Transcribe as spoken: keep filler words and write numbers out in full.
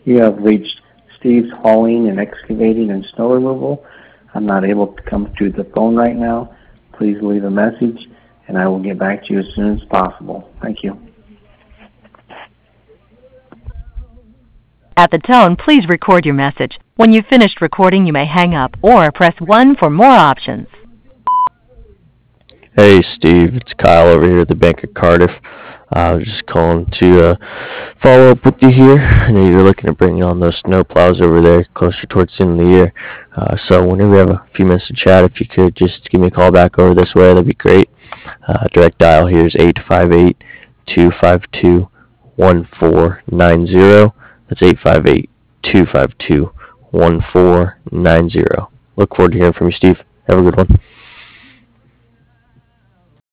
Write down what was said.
You have reached Steve's Hauling and Excavating and Snow Removal. I'm not able to come through the phone right now. Please leave a message, and I will get back to you as soon as possible. Thank you. At the tone, please record your message. When you've finished recording, you may hang up or press one for more options. Hey Steve, it's Kyle over here at the Bank of Cardiff. Uh, I was just calling to uh, follow up with you here. I know you're looking at bringing on those snow plows over there closer towards the end of the year. Uh, so whenever you have a few minutes to chat, if you could just give me a call back over this way, that'd be great. Uh, direct dial here is eight five eight, two five two, one four nine zero. That's eight five eight, two five two, one four nine zero. Look forward to hearing from you, Steve. Have a good one.